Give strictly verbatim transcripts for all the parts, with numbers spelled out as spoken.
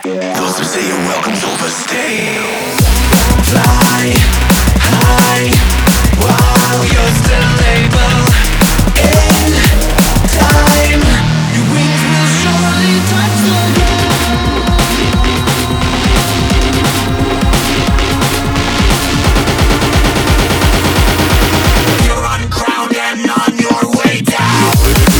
Those who say your welcome's overstayed. Fly high while you're still able. In time, your wings will surely touch the ground. You're uncrowned and on your way down.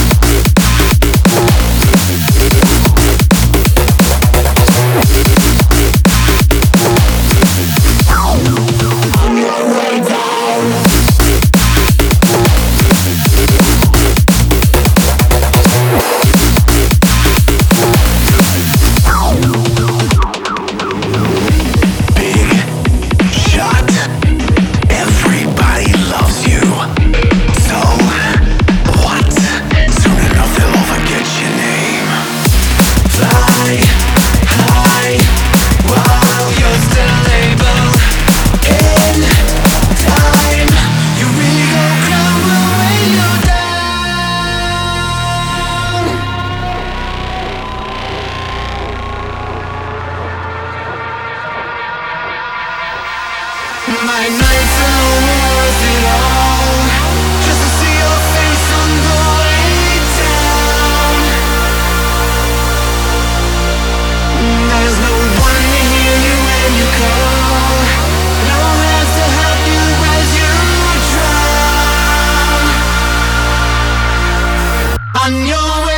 My nights are worth it all, just to see your face on the way down. There's no one to hear you when you call, no hands to help you as you drown. On your way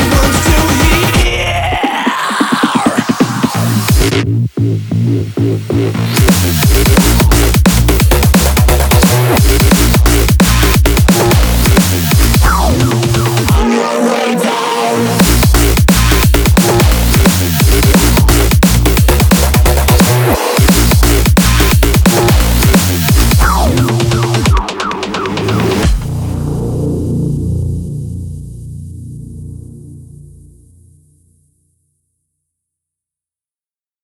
We'll be right back.